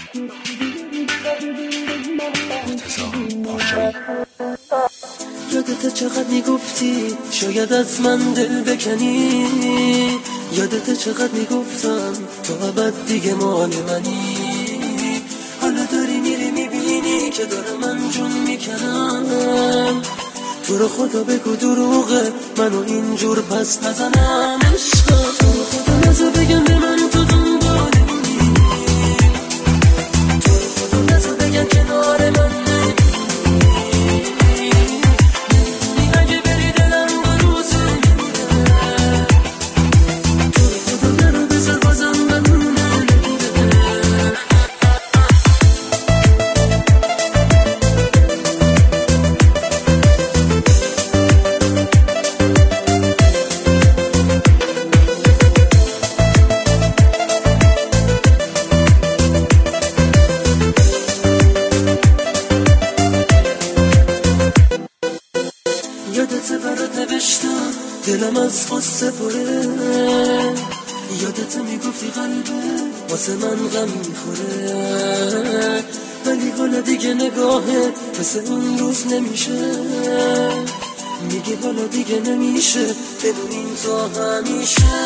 یادت چقدر میگفتی شاید از من دل بکنی، یادت چقدر میگفتم تو ابد دیگه مال منی. حالا داری میری میبینی که دارم من جون میکنم، تو رو خدا بگو دروغه منو اینجور پس نزنم. عشقم تو رو خدا نزا بگم به من تو دنبال منی، تو رو خدا نزا بگم کنار من یادت برات نوشتم دلم از غصه پره، یادت میگفتی قلبه واسه من غم میخوره، ولی حالا دیگه نگاهه مثل اون روز نمیشه، میگه حالا دیگه نمیشه بدونین تا همیشه.